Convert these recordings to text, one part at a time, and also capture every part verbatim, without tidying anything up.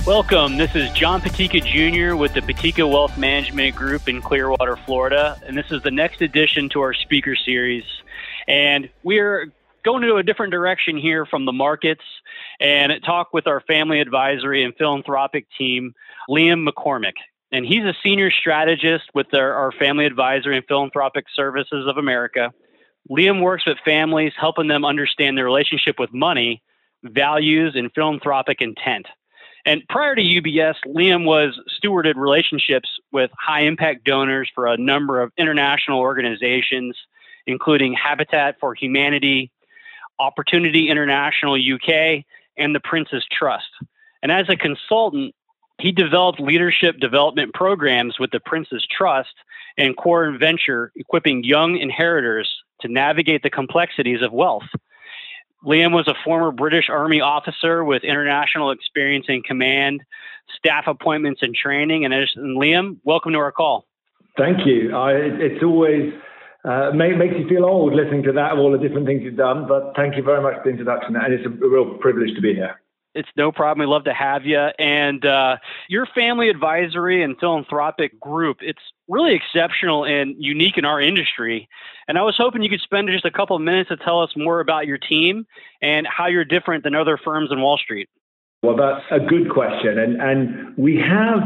Welcome. This is John Patika Junior with the Patika Wealth Management Group in Clearwater, Florida. And this is the next edition to our speaker series. And we're going into a different direction here from the markets and talk with our family advisory and philanthropic team, Liam McCormick. And he's a senior strategist with our, our Family Advisory and Philanthropic Services of America. Liam works with families, helping them understand their relationship with money, values, and philanthropic intent. And prior to U B S, Liam was stewarded relationships with high-impact donors for a number of international organizations, including Habitat for Humanity, Opportunity International U K, and the Prince's Trust. And as a consultant, he developed leadership development programs with the Prince's Trust and Core Venture, equipping young inheritors to navigate the complexities of wealth. Liam was a former British Army officer with international experience in command, staff appointments, and training. And, as, and Liam, welcome to our call. Thank you. I, it's always uh, make, makes you feel old listening to that, of all the different things you've done. But thank you very much for the introduction. And it's a real privilege to be here. It's no problem. We love to have you. And uh, your family advisory and philanthropic group, it's really exceptional and unique in our industry. And I was hoping you could spend just a couple of minutes to tell us more about your team and how you're different than other firms in Wall Street. Well, that's a good question. And and we have,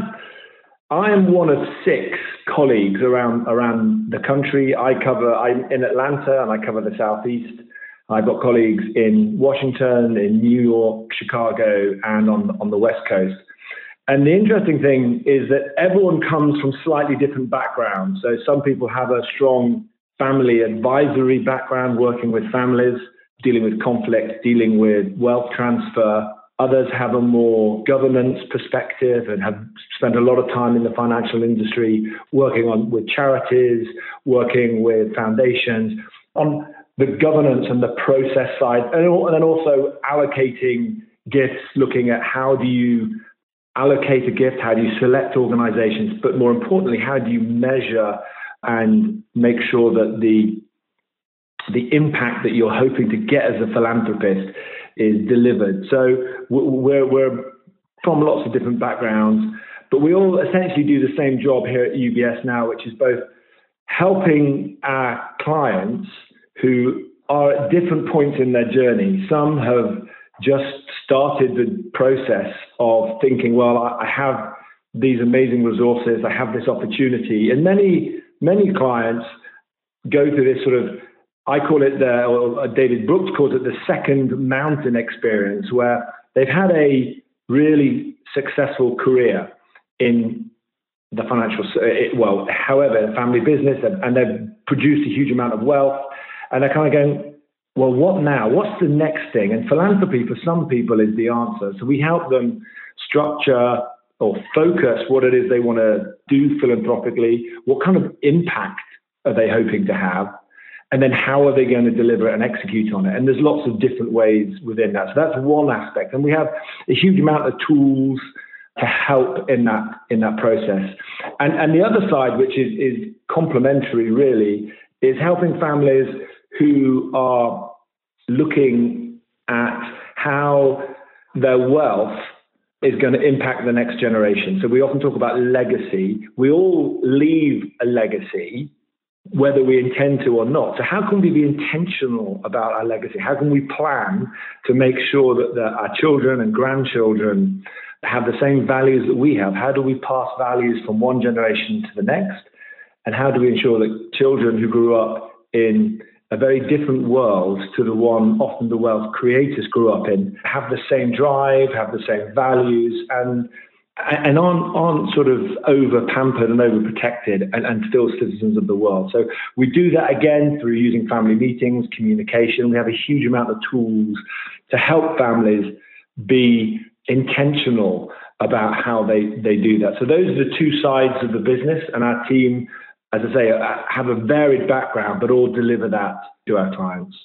I am one of six colleagues around around the country. I cover, I'm in Atlanta and I cover the Southeast. I've got colleagues in Washington, in New York, Chicago, and on, on the West Coast. And the interesting thing is that everyone comes from slightly different backgrounds. So some people have a strong family advisory background, working with families, dealing with conflict, dealing with wealth transfer. Others have a more governance perspective and have spent a lot of time in the financial industry, working on with charities, working with foundations. On the governance and the process side, and then also allocating gifts, looking at how do you allocate a gift, how do you select organizations, but more importantly, how do you measure and make sure that the, the impact that you're hoping to get as a philanthropist is delivered. So we're, we're from lots of different backgrounds, but we all essentially do the same job here at U B S now, which is both helping our clients who are at different points in their journey. Some have just started the process of thinking, well, I have these amazing resources, I have this opportunity. And many, many clients go through this sort of, I call it the, or David Brooks calls it the second mountain experience, where they've had a really successful career in the financial, well, however, family business, and they've produced a huge amount of wealth. And they're kind of going, well, what now? What's the next thing? And philanthropy for some people is the answer. So we help them structure or focus what it is they want to do philanthropically. What kind of impact are they hoping to have? And then how are they going to deliver it and execute on it? And there's lots of different ways within that. So that's one aspect. And we have a huge amount of tools to help in that in that process. And, and the other side, which is, is complementary really, is helping families who are looking at how their wealth is going to impact the next generation. So we often talk about legacy. We all leave a legacy, whether we intend to or not. So how can we be intentional about our legacy? How can we plan to make sure that the, our children and grandchildren have the same values that we have? How do we pass values from one generation to the next? And how do we ensure that children who grew up in a very different world to the one often the wealth creators grew up in have the same drive, have the same values, and and aren't, aren't sort of over-pampered and over-protected and, and still citizens of the world. So we do that again through using family meetings, communication. We have a huge amount of tools to help families be intentional about how they, they do that. So those are the two sides of the business, and our team, as I say, have a varied background, but all deliver that to our clients.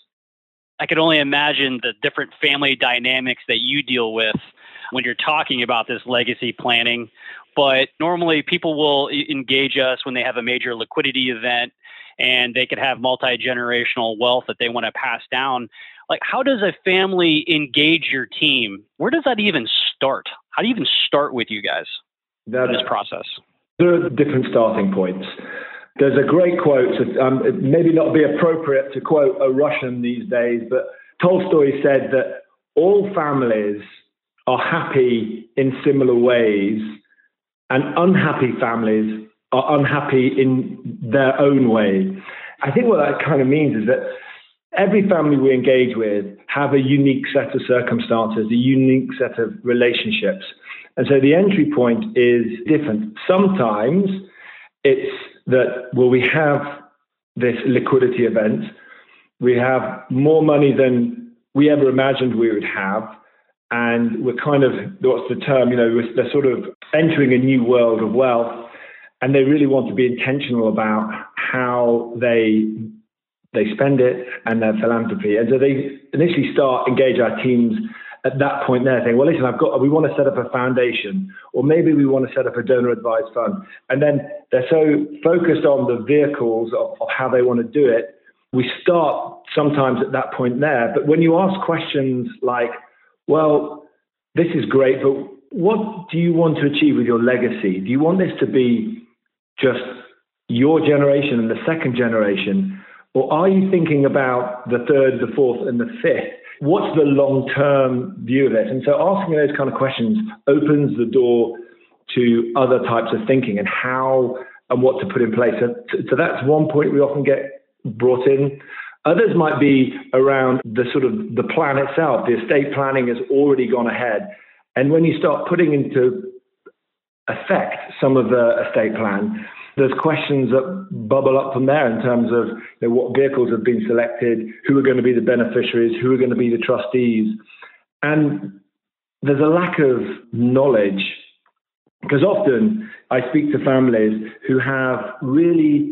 I could only imagine the different family dynamics that you deal with when you're talking about this legacy planning. But normally people will engage us when they have a major liquidity event and they could have multi-generational wealth that they want to pass down. Like, how does a family engage your team? Where does that even start? How do you even start with you guys in this process? There are different starting points. There's a great quote, um, it maybe not be appropriate to quote a Russian these days, but Tolstoy said that all families are happy in similar ways, and unhappy families are unhappy in their own way. I think what that kind of means is that every family we engage with have a unique set of circumstances, a unique set of relationships. And so the entry point is different. Sometimes it's that, well, we have this liquidity event. We have more money than we ever imagined we would have. And we're kind of, what's the term, you know, they're sort of entering a new world of wealth. And they really want to be intentional about how they they spend it and their philanthropy. And so they initially start, engage our teams at that point there, saying, well, listen, I've got, we want to set up a foundation, or maybe we want to set up a donor advised fund. And then they're so focused on the vehicles of, of how they want to do it. We start sometimes at that point there. But when you ask questions like, well, this is great, but what do you want to achieve with your legacy? Do you want this to be just your generation and the second generation? Or are you thinking about the third, the fourth, and the fifth? What's the long-term view of this? And so asking those kind of questions opens the door to other types of thinking and how and what to put in place. So, so that's one point we often get brought in. Others might be around the sort of the plan itself. The estate planning has already gone ahead. And when you start putting into effect some of the estate plan, there's questions that bubble up from there in terms of, you know, what vehicles have been selected, who are going to be the beneficiaries, who are going to be the trustees. And there's a lack of knowledge, because often I speak to families who have really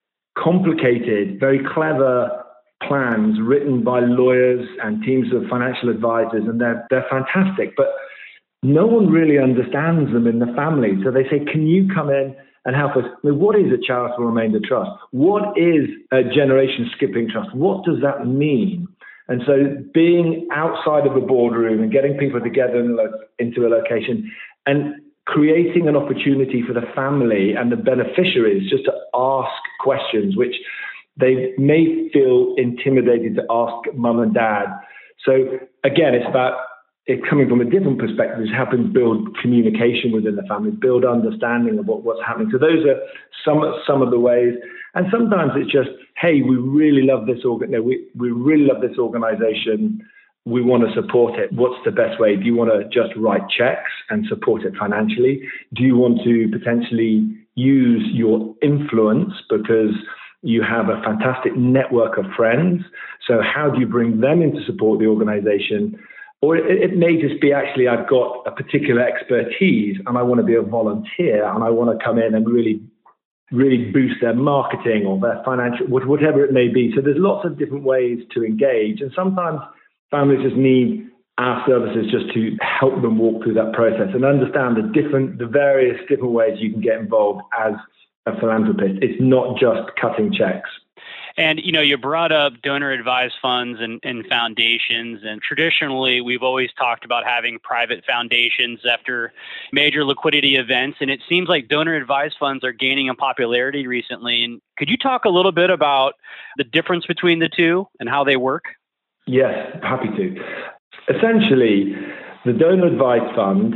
complicated, very clever plans written by lawyers and teams of financial advisors, and they're, they're fantastic, but no one really understands them in the family. So they say, can you come in and help us? I mean, what is a charitable remainder trust? What is a generation skipping trust? What does that mean? And so being outside of a boardroom and getting people together in lo- into a location and creating an opportunity for the family and the beneficiaries just to ask questions, which they may feel intimidated to ask mum and dad. So again, it's about it coming from a different perspective, is helping build communication within the family, build understanding of what, what's happening. So those are some some of the ways. And sometimes it's just, hey, we really love this organ. No, we we really love this organization. We want to support it. What's the best way? Do you want to just write checks and support it financially? Do you want to potentially use your influence because you have a fantastic network of friends? So how do you bring them in to support the organization? Or it, it may just be, actually, I've got a particular expertise and I want to be a volunteer and I want to come in and really, really boost their marketing or their financial, whatever it may be. So there's lots of different ways to engage. And sometimes families just need our services just to help them walk through that process and understand the different, the various different ways you can get involved as a philanthropist. It's not just cutting checks. And, you know, you brought up donor advised funds and, and foundations. And traditionally, we've always talked about having private foundations after major liquidity events. And it seems like donor advised funds are gaining in popularity recently. And could you talk a little bit about the difference between the two and how they work? Yes, happy to. Essentially, the donor advised fund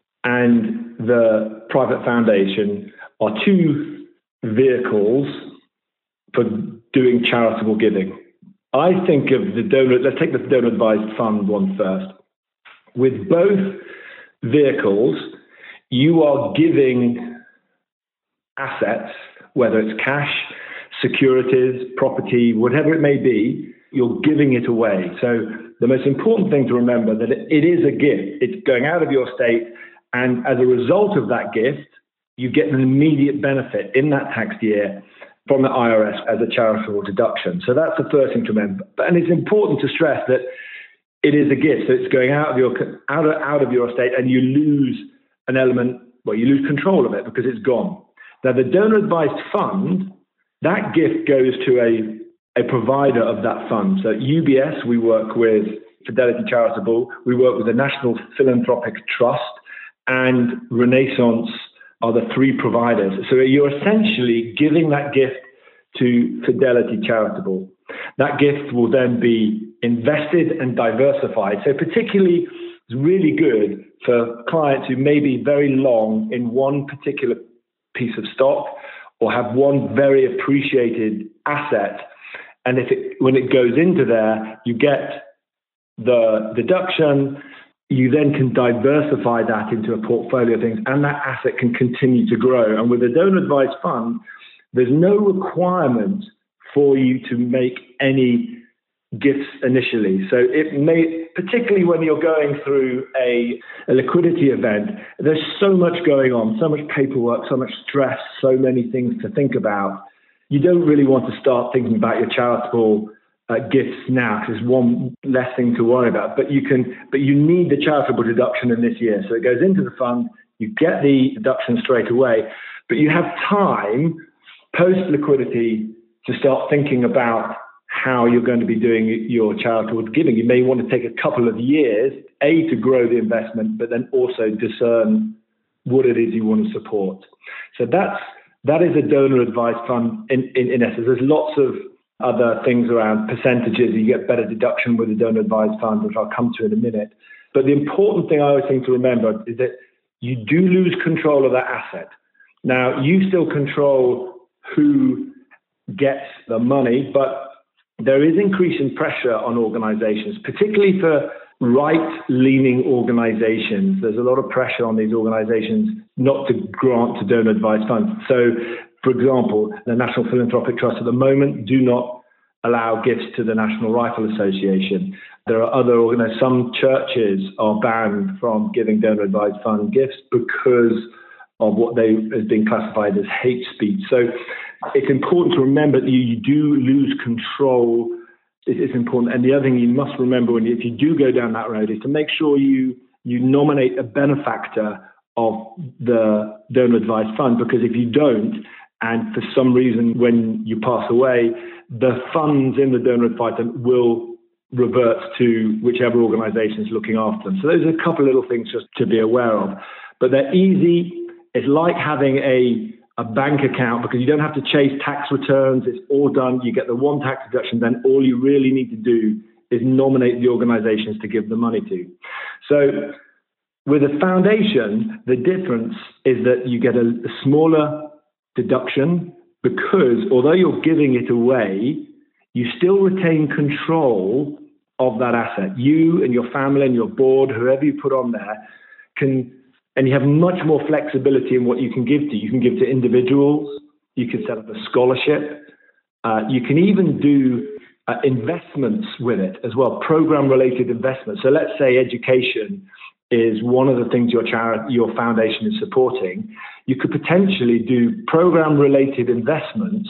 and the private foundation are two vehicles for doing charitable giving. I think of the donor, let's take the donor advised fund one first. With both vehicles, you are giving assets, whether it's cash, securities, property, whatever it may be, you're giving it away. So the most important thing to remember that it is a gift. It's going out of your estate, and as a result of that gift, you get an immediate benefit in that tax year from the I R S as a charitable deduction. So that's the first thing to remember. And it's important to stress that it is a gift. So it's going out of your out of, out of your estate, and you lose an element, well, you lose control of it because it's gone. Now, the donor advised fund, that gift goes to a, a provider of that fund. So at U B S, we work with Fidelity Charitable. We work with the National Philanthropic Trust, and Renaissance are the three providers. So you're essentially giving that gift to Fidelity Charitable. That gift will then be invested and diversified. So particularly, it's really good for clients who may be very long in one particular piece of stock or have one very appreciated asset. And if it, when it goes into there, you get the deduction, you then can diversify that into a portfolio of things, and that asset can continue to grow. And with a donor advised fund, there's no requirement for you to make any gifts initially. So it may, particularly when you're going through a, a liquidity event, there's so much going on, so much paperwork, so much stress, so many things to think about. You don't really want to start thinking about your charitable uh, gifts now, because there's one less thing to worry about. But you can, but you need the charitable deduction in this year. So it goes into the fund, you get the deduction straight away, but you have time post liquidity to start thinking about how you're going to be doing your charitable giving. You may want to take a couple of years, A, to grow the investment, but then also discern what it is you want to support. So that's, that is a donor advised fund in, in, in essence. There's lots of other things around percentages. You get better deduction with a donor advised fund, which I'll come to in a minute. But the important thing I always think to remember is that you do lose control of that asset. Now, you still control who gets the money, but there is increasing pressure on organizations, particularly for right-leaning organizations. There's a lot of pressure on these organizations not to grant to donor advised funds. So, for example, the National Philanthropic Trust at the moment do not allow gifts to the National Rifle Association. There are other organizations, some churches are banned from giving donor advised fund gifts because of what they has been classified as hate speech. So it's important to remember that you, you do lose control. It's important. And the other thing you must remember when you, if you do go down that road is to make sure you you nominate a benefactor of the donor advised fund, because if you don't, and for some reason when you pass away, the funds in the donor advised fund will revert to whichever organization is looking after them. So those are a couple of little things just to be aware of. But they're easy. It's like having a, a bank account, because you don't have to chase tax returns. It's all done. You get the one tax deduction. Then all you really need to do is nominate the organizations to give the money to. So with a foundation, the difference is that you get a, a smaller deduction, because although you're giving it away, you still retain control of that asset. You and your family and your board, whoever you put on there, can. And you have much more flexibility in what you can give to. You can give to individuals. You can set up a scholarship. Uh, you can even do uh, investments with it as well, program-related investments. So let's say education is one of the things your charity, your foundation is supporting. You could potentially do program-related investments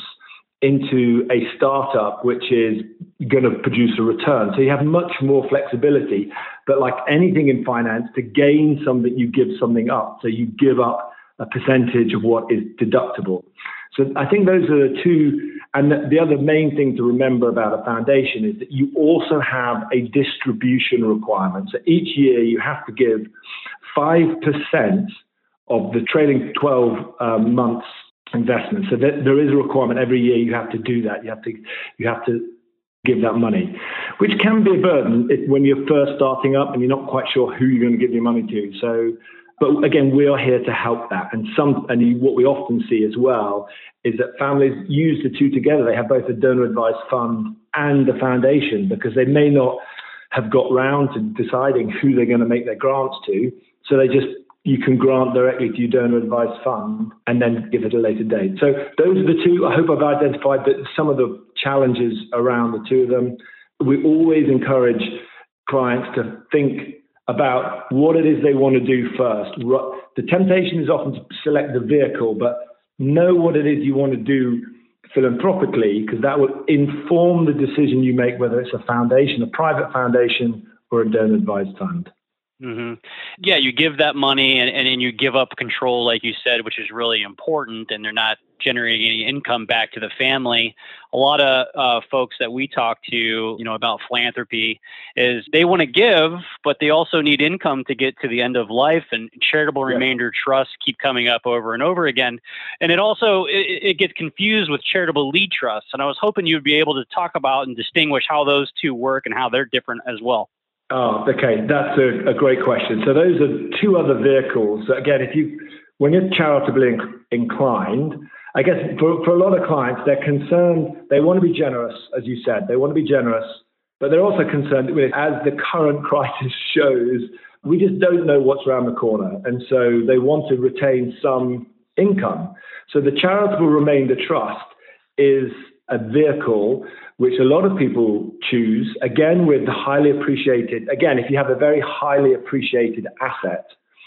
into a startup which is going to produce a return. So you have much more flexibility. But like anything in finance, to gain something, you give something up. So you give up a percentage of what is deductible. So I think those are the two. And the other main thing to remember about a foundation is that you also have a distribution requirement. So each year you have to give five percent of the trailing twelve um, months investment. So there, there is a requirement every year. You have to do that. You have to, you have to give that money, which can be a burden if, when you're first starting up and you're not quite sure who you're going to give your money to. So, but again, we are here to help that. And some, and what we often see as well is that families use the two together. They have both a donor advised fund and a foundation, because they may not have got round to deciding who they're going to make their grants to. So they just, you can grant directly to your donor advised fund and then give it a later date. So those are the two. I hope I've identified that some of the challenges around the two of them. We always encourage clients to think about what it is they want to do first. The temptation is often to select the vehicle, but know what it is you want to do philanthropically, because that will inform the decision you make, whether it's a foundation, a private foundation, or a donor advised fund. Mm-hmm. Yeah, you give that money and, and, and you give up control, like you said, which is really important, and they're not generating any income back to the family. A lot of uh, folks that we talk to, you know, about philanthropy is they want to give, but they also need income to get to the end of life, and charitable Yeah. remainder trusts keep coming up over and over again. And it also, it, it gets confused with charitable lead trusts. And I was hoping you'd be able to talk about and distinguish how those two work and how they're different as well. Oh, okay. That's a, a great question. So those are two other vehicles. So again, if you, when you're charitably inc- inclined, I guess for, for a lot of clients, they're concerned, they want to be generous, as you said, they want to be generous, but they're also concerned with, as the current crisis shows, we just don't know what's around the corner. And so they want to retain some income. So the charitable remainder trust is a vehicle which a lot of people choose, again, with the highly appreciated, again, if you have a very highly appreciated asset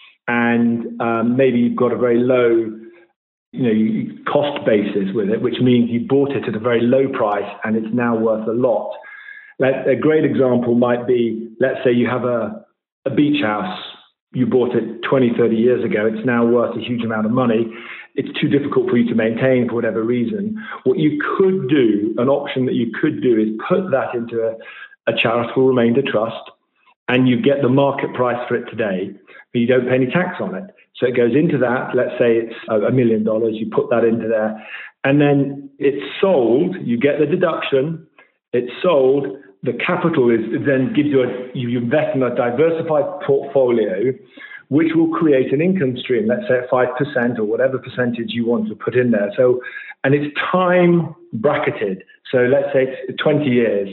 and um, maybe you've got a very low you know, cost basis with it, which means you bought it at a very low price and it's now worth a lot. Like, a great example might be, let's say you have a, a beach house, you bought it twenty, thirty years ago, it's now worth a huge amount of money. It's too difficult for you to maintain for whatever reason. What you could do, an option that you could do, is put that into a, a charitable remainder trust, and you get the market price for it today, but you don't pay any tax on it. So it goes into that. Let's say it's a million dollars. You put that into there, and then it's sold. You get the deduction. It's sold. The capital is then gives you a, you invest in a diversified portfolio, which will create an income stream. Let's say at five percent or whatever percentage you want to put in there. So, and it's time bracketed. So let's say it's twenty years,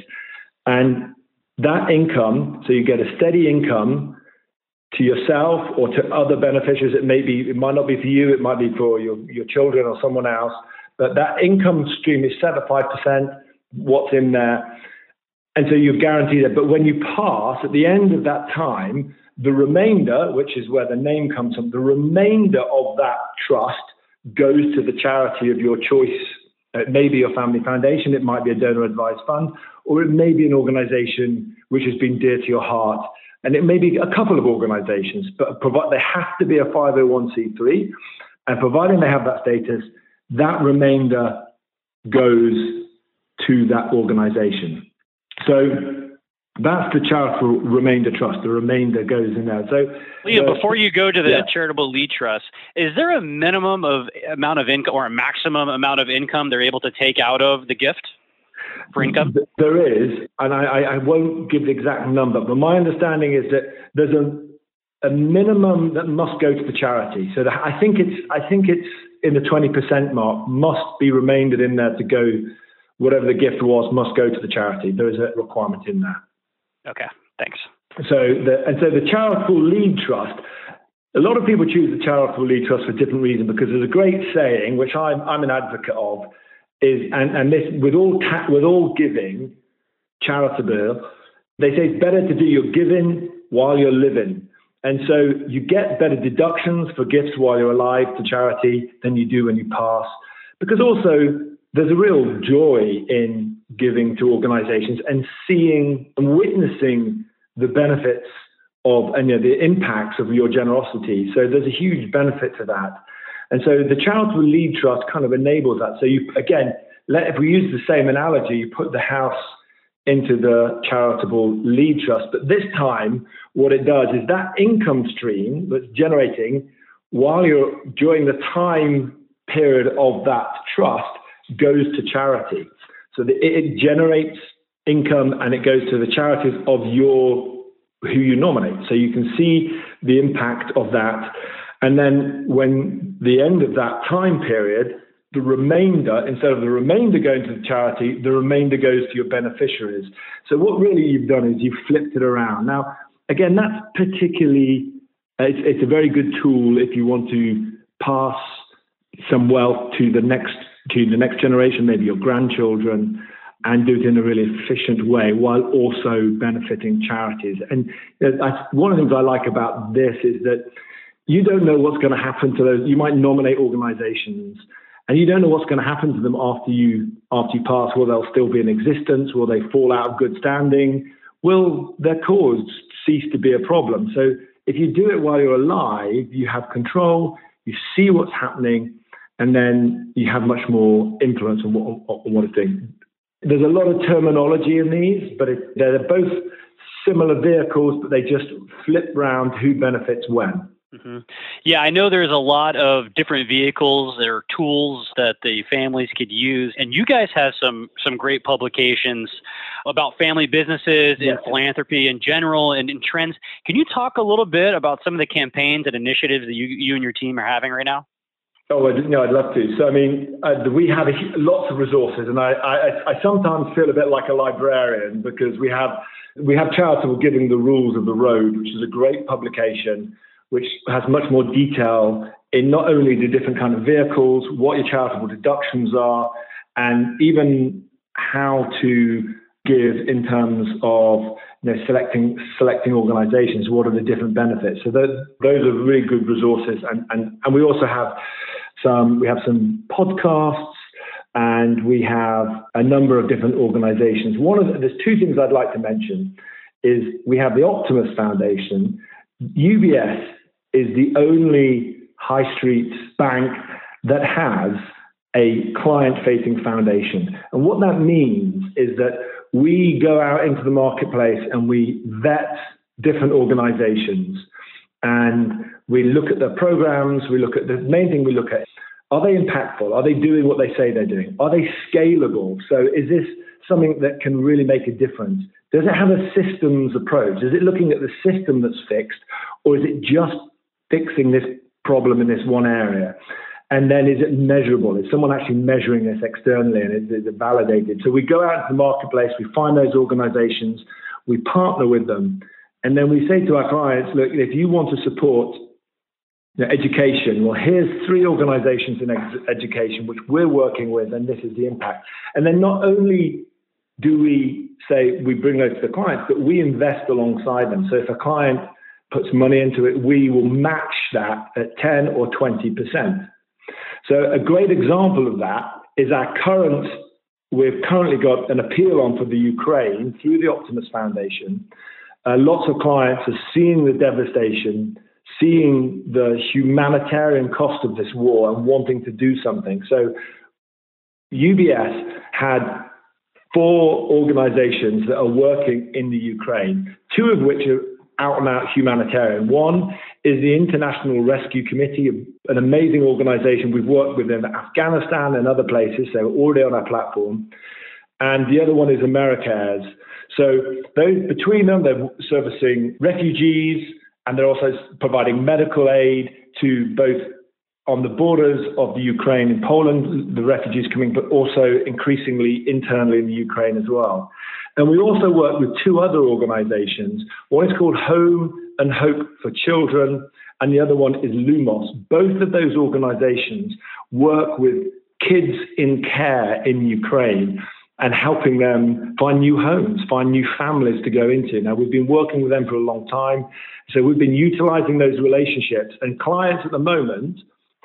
and that income. So you get a steady income to yourself or to other beneficiaries. It may be, it might not be for you, it might be for your, your children or someone else, but that income stream is set at five percent, what's in there. And so you're guaranteed it. But when you pass, at the end of that time, the remainder, which is where the name comes from, the remainder of that trust goes to the charity of your choice. It may be your family foundation, it might be a donor advised fund, or it may be an organization which has been dear to your heart. And it may be a couple of organizations, but provide, they have to be a five oh one c three. And providing they have that status, that remainder goes to that organization. So that's the charitable remainder trust. The remainder goes in there. So, Liam, the, before you go to the yeah. charitable lead trust, is there a minimum of amount of income or a maximum amount of income they're able to take out of the gift for income? There is, and I, I won't give the exact number, but my understanding is that there's a, a minimum that must go to the charity. So the, I think it's I think it's in the twenty percent mark, must be remaindered in there to go. Whatever the gift was must go to the charity. There is a requirement in there. Okay, thanks. So the, and so the charitable lead trust, a lot of people choose the charitable lead trust for different reasons, because there's a great saying, which I'm, I'm an advocate of, is, and, and this, with all, ta- with all giving, charitable, they say it's better to do your giving while you're living. And so you get better deductions for gifts while you're alive to charity than you do when you pass, because also, there's a real joy in giving to organizations and seeing and witnessing the benefits of and you know, the impacts of your generosity. So there's a huge benefit to that. And so the charitable lead trust kind of enables that. So you, again, let, if we use the same analogy, you put the house into the charitable lead trust. But this time, what it does is that income stream that's generating while you're during the time period of that trust goes to charity. So the, it generates income and it goes to the charities of your who you nominate. So you can see the impact of that. And then when the end of that time period, the remainder, instead of the remainder going to the charity, the remainder goes to your beneficiaries. So what really you've done is you've flipped it around. Now, again, that's particularly, it's, it's a very good tool if you want to pass some wealth to the next to the next generation, maybe your grandchildren, and do it in a really efficient way while also benefiting charities. And you know, I, one of the things I like about this is that you don't know what's going to happen to those. You might nominate organizations, and you don't know what's going to happen to them after you after you pass. Will they'll still be in existence? Will they fall out of good standing? Will their cause cease to be a problem? So if you do it while you're alive, you have control, you see what's happening, and then you have much more influence on what, on what it's doing. There's a lot of terminology in these, but it, they're both similar vehicles, but they just flip round who benefits when. Mm-hmm. Yeah, I know there's a lot of different vehicles. There are tools that the families could use. And you guys have some some great publications about family businesses and yes. philanthropy in general and, and trends. Can you talk a little bit about some of the campaigns and initiatives that you, you and your team are having right now? Oh, I, no, I'd love to. So, I mean, uh, we have a, lots of resources, and I, I, I sometimes feel a bit like a librarian because we have we have Charitable Giving: The Rules of the Road, which is a great publication which has much more detail in not only the different kind of vehicles, what your charitable deductions are, and even how to give in terms of you know, selecting selecting organizations, what are the different benefits. So those, those are really good resources. And, and, and we also have some, we have some podcasts, and we have a number of different organizations. One of the, there's two things I'd like to mention is we have the Optimus Foundation. U B S is the only high street bank that has a client-facing foundation. And what that means is that we go out into the marketplace and we vet different organizations, and we look at their programs. We look at the main thing we look at, are they impactful? Are they doing what they say they're doing? Are they scalable? So is this something that can really make a difference? Does it have a systems approach? Is it looking at the system that's fixed, or is it just fixing this problem in this one area? And then is it measurable? Is someone actually measuring this externally, and is it validated? So we go out into the marketplace, we find those organizations, we partner with them, and then we say to our clients, look, if you want to support you know, education, well, here's three organizations in ex- education which we're working with, and this is the impact. And then not only do we say we bring those to the clients, but we invest alongside them. So if a client puts money into it, we will match that at ten or twenty percent. So a great example of that is our current, we've currently got an appeal on for the Ukraine through the Optimus Foundation. Uh, lots of clients are seeing the devastation, seeing the humanitarian cost of this war and wanting to do something. So U B S had four organizations that are working in the Ukraine, two of which are out and out humanitarian. One is the International Rescue Committee, an amazing organization. We've worked with them in Afghanistan and other places. They're already on our platform. And the other one is AmeriCares. So those, between them, they're servicing refugees, and they're also providing medical aid to both on the borders of the Ukraine and Poland, the refugees coming, but also increasingly internally in the Ukraine as well. And we also work with two other organizations. One is called Home and Hope for Children, and the other one is Lumos. Both of those organizations work with kids in care in Ukraine and helping them find new homes, find new families to go into. Now, we've been working with them for a long time, so we've been utilizing those relationships. And clients at the moment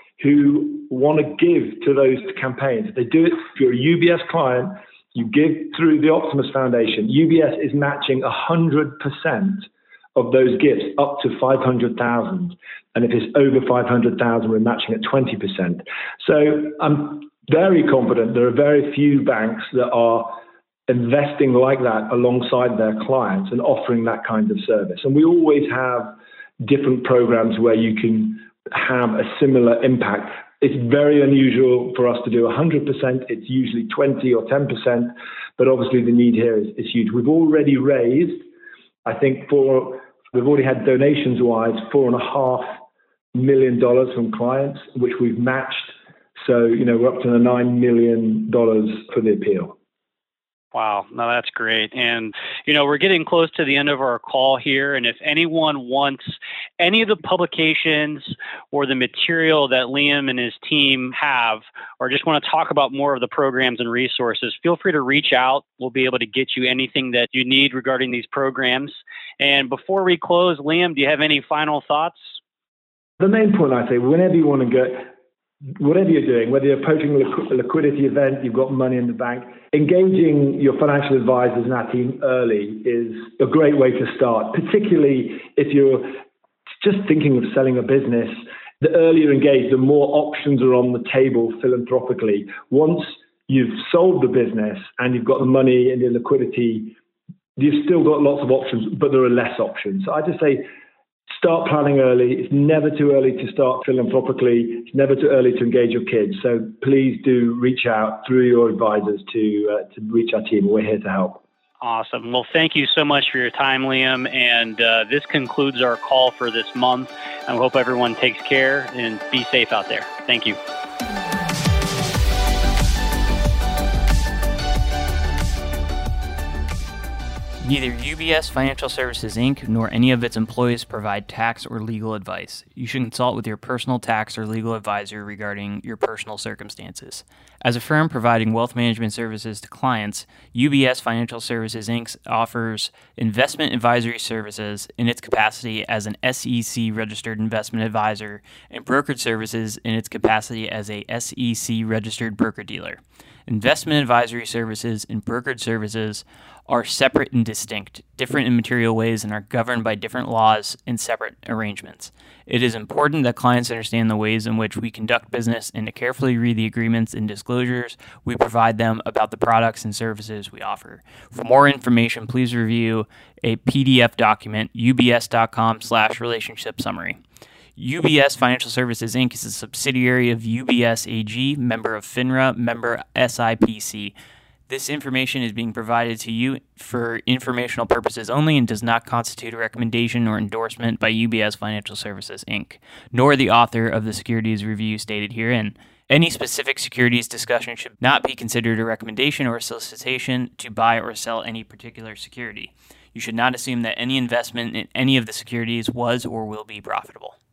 who want to give to those campaigns, they do it. If you're a U B S client, you give through the Optimus Foundation. U B S is matching one hundred percent of those gifts up to five hundred thousand. And if it's over five hundred thousand, we're matching at twenty percent. So I'm very confident there are very few banks that are investing like that alongside their clients and offering that kind of service. And we always have different programs where you can have a similar impact. It's very unusual for us to do one hundred percent. It's usually twenty or ten percent, but obviously the need here is, is huge. We've already raised, I think, for we've already had donations-wise four and a half million dollars from clients, which we've matched. So, you know, we're up to the nine million dollars for the appeal. Wow. No, that's great. And, you know, we're getting close to the end of our call here. And if anyone wants any of the publications or the material that Liam and his team have, or just want to talk about more of the programs and resources, feel free to reach out. We'll be able to get you anything that you need regarding these programs. And before we close, Liam, do you have any final thoughts? The main point I say, whenever you want to go, whatever you're doing, whether you're approaching a liqu- liquidity event, you've got money in the bank, engaging your financial advisors and our team early is a great way to start, particularly if you're just thinking of selling a business, the earlier engaged, the more options are on the table philanthropically. Once you've sold the business and you've got the money and the liquidity, you've still got lots of options, but there are less options. So I just say, start planning early. It's never too early to start philanthropically. It's never too early to engage your kids. So please do reach out through your advisors to uh, to reach our team. We're here to help. Awesome. Well, thank you so much for your time, Liam. And uh, this concludes our call for this month. I hope everyone takes care and be safe out there. Thank you. Neither U B S Financial Services, Incorporated nor any of its employees provide tax or legal advice. You should consult with your personal tax or legal advisor regarding your personal circumstances. As a firm providing wealth management services to clients, U B S Financial Services, Incorporated offers investment advisory services in its capacity as an S E C-registered investment advisor and brokerage services in its capacity as a S E C-registered broker-dealer. Investment advisory services and brokerage services are separate and distinct, different in material ways, and are governed by different laws and separate arrangements. It is important that clients understand the ways in which we conduct business and to carefully read the agreements and disclosures we provide them about the products and services we offer. For more information, please review a P D F document, ubs.com slash relationship summary. U B S Financial Services, Incorporated is a subsidiary of U B S A G, member of FINRA, member S I P C. This information is being provided to you for informational purposes only and does not constitute a recommendation or endorsement by U B S Financial Services, Incorporated, nor the author of the securities review stated herein. Any specific securities discussion should not be considered a recommendation or a solicitation to buy or sell any particular security. You should not assume that any investment in any of the securities was or will be profitable.